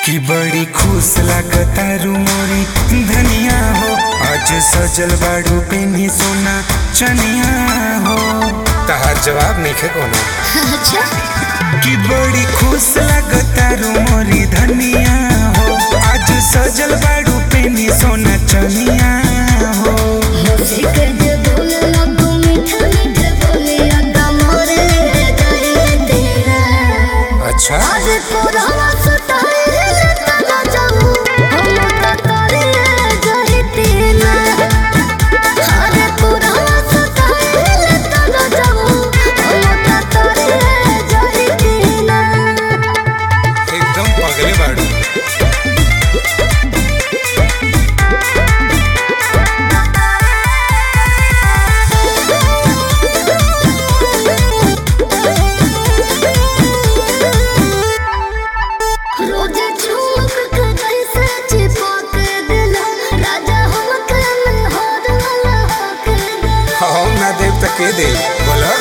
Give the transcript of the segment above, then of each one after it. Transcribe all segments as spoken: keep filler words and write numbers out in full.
कि बड़ी खुश लागता रू मोरी धनिया हो, आज सजल बाड़ू पेनी सोना चनिया हो। तहार जवाब नहीं है कोनो। अच्छा कि बड़ी खुश लागता रू मोरी धनिया हो, आज सजल बाड़ू पेनी सोना चनिया हो। अच्छा के दे बोला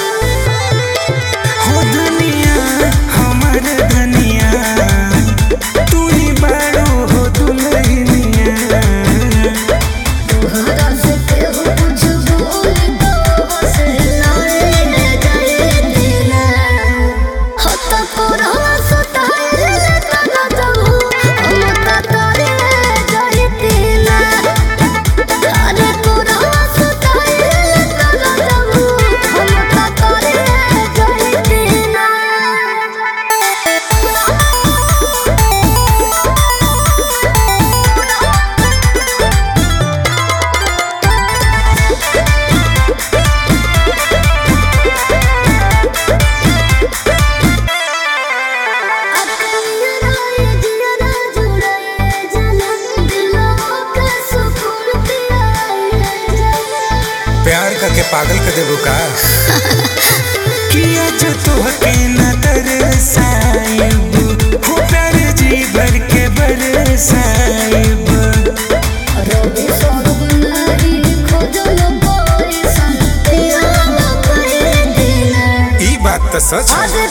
हो दुनिया हमार धनिया, तू ही बाड़ो हो दुल्हनिया। तोहरा से केहू कुछ बोल दो से लड़े जाए देना, हत्ता कोरवा सताए तना जाऊ हम ता तारे जाए देना। अरे कोरवा सताए तना जाऊ हम ता तारे जाए देना। प्यार करके पागल कर देबू का किया जो तोहके न तरसाइब हो, प्यार जी भर के बरसाइब। रवि सौरभ नहीं खोजल कोई संतिया न कर देना। ई बात तो सच है।